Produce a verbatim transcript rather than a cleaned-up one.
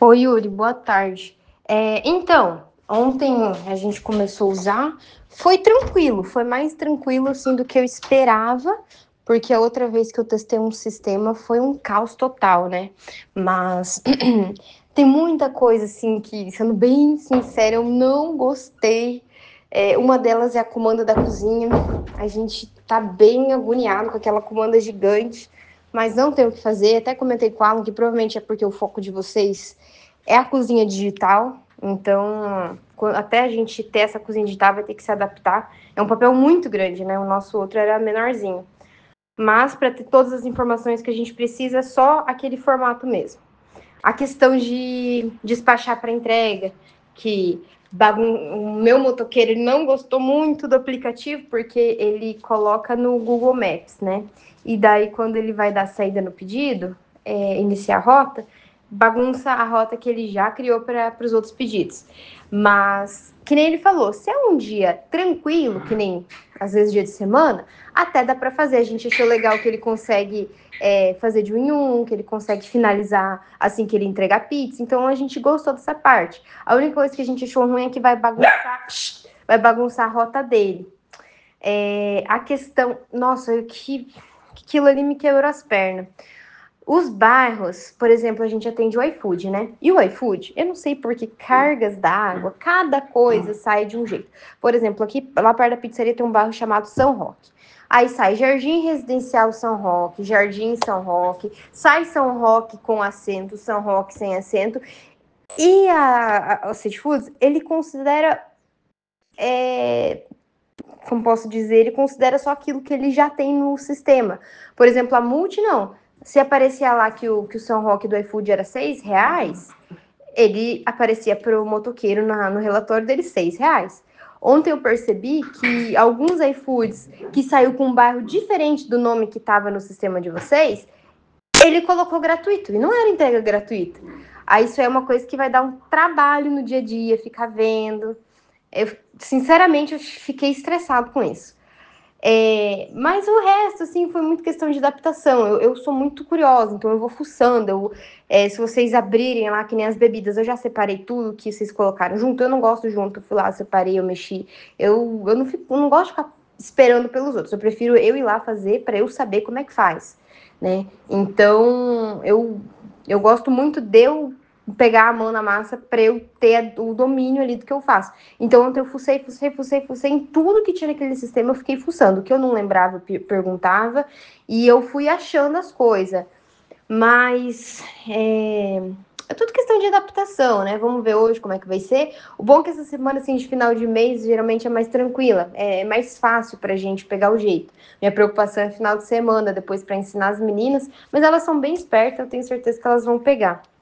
Oi, Yuri, boa tarde. É, então, ontem a gente começou a usar, foi tranquilo, foi mais tranquilo assim do que eu esperava, porque a outra vez que eu testei um sistema foi um caos total, né? Mas tem muita coisa assim que, sendo bem sincera, eu não gostei. É, uma delas é a comanda da cozinha. A gente tá bem agoniado com aquela comanda gigante, mas não tem o que fazer. Até comentei com o Alan que provavelmente é porque o foco de vocês é a cozinha digital, então até a gente ter essa cozinha digital vai ter que se adaptar. É um papel muito grande, né? O nosso outro era menorzinho. Mas para ter todas as informações que a gente precisa, é só aquele formato mesmo. A questão de despachar para entrega, que bagun... o meu motoqueiro ele não gostou muito do aplicativo porque ele coloca no Google Maps, né? E daí quando ele vai dar saída no pedido, é, iniciar a rota, bagunça a rota que ele já criou para os outros pedidos. Mas, que nem ele falou, se é um dia tranquilo, que nem às vezes dia de semana, até dá para fazer. A gente achou legal que ele consegue é, fazer de um em um, que ele consegue finalizar assim que ele entrega a pizza. Então a gente gostou dessa parte. A única coisa que a gente achou ruim é que vai bagunçar, vai bagunçar a rota dele. É, a questão, nossa, que aquilo ali me quebrou as pernas. Os bairros, por exemplo, a gente atende o iFood, né? E o iFood, eu não sei por que cargas d'água, cada coisa sai de um jeito. Por exemplo, aqui lá perto da pizzaria tem um bairro chamado São Roque. Aí sai Jardim Residencial São Roque, Jardim São Roque, sai São Roque com assento, São Roque sem assento. E a, a, o City Foods, ele considera, é, como posso dizer, ele considera só aquilo que ele já tem no sistema. Por exemplo, a Multi, não. Se aparecia lá que o, que o São Roque do iFood era seis reais, ele aparecia para o motoqueiro na, no relatório dele seis reais. Ontem eu percebi que alguns iFoods que saiu com um bairro diferente do nome que estava no sistema de vocês, ele colocou gratuito, e não era entrega gratuita. Aí isso é uma coisa que vai dar um trabalho no dia a dia, ficar vendo. Eu, sinceramente, eu fiquei estressado com isso. É, mas o resto, assim, foi muito questão de adaptação. Eu, eu sou muito curiosa, então eu vou fuçando. Eu, é, se vocês abrirem lá, que nem as bebidas, eu já separei tudo que vocês colocaram junto. Eu não gosto junto, eu fui lá, separei, eu mexi. Eu, eu, não, fico, eu não gosto de ficar esperando pelos outros. Eu prefiro eu ir lá fazer para eu saber como é que faz, né? Então, eu, eu gosto muito de eu pegar a mão na massa para eu ter o domínio ali do que eu faço. Então, ontem eu fucei, fucei, fucei, fucei em tudo que tinha naquele sistema, eu fiquei fuçando. O que eu não lembrava, eu perguntava, e eu fui achando as coisas. Mas é, é tudo questão de adaptação, né? Vamos ver hoje como é que vai ser. O bom é que essa semana, assim, de final de mês, geralmente é mais tranquila. É mais fácil pra gente pegar o jeito. Minha preocupação é final de semana, depois para ensinar as meninas. Mas elas são bem espertas, eu tenho certeza que elas vão pegar.